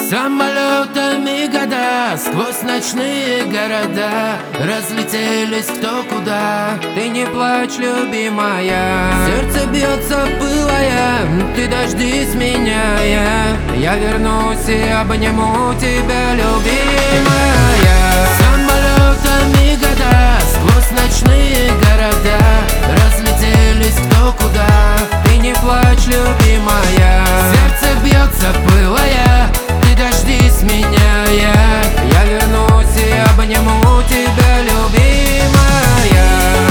Самолетами года сквозь ночные города разлетелись кто куда. Ты не плачь, любимая, Сердце бьется пылая, ты дождись меня, я вернусь и обниму тебя, любимая. Самолетами года сквозь ночные города разлетелись кто куда. Ты не плачь, любимая, Сердце бьется пылая, ты дождись меня, я вернусь и обниму тебя, любимая.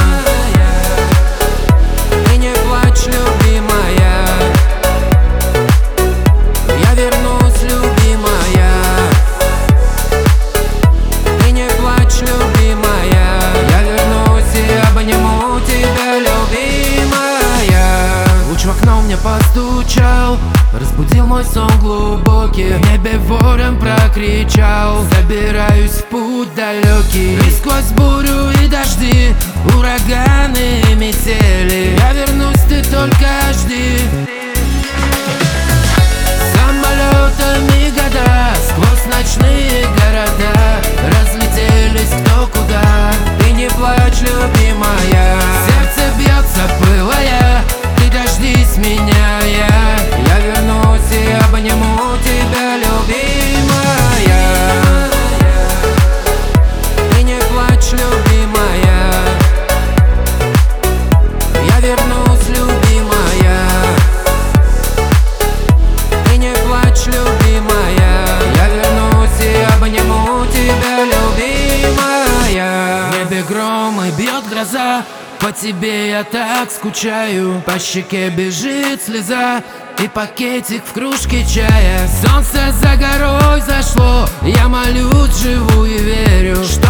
Ты не плачь, любимая, я вернусь, любимая. Ты не плачь, любимая, я вернусь и обниму тебя, любимая. Луч в окно мне постучал, разбудил мой сон глубокий. В небе ворон прокричал: собираюсь в путь далекий. И сквозь бурю и дожди, ураганы и метели, я вернусь, ты только жди. Самолетами года сквозь ночные города разлетелись кто куда. Ты не плачь, любимая, Сердце бьется пылая, ты дождись меня, я вернусь и обниму тебя, любимая. Ты не плачь, любимая, я вернусь, любимая. Ты не плачь, любимая, я вернусь и обниму тебя, любимая. В небе гром и бьет гроза, по тебе я так скучаю. По щеке бежит слеза и пакетик в кружке чая. Солнце за горой зашло, я молюсь, живу и верю, что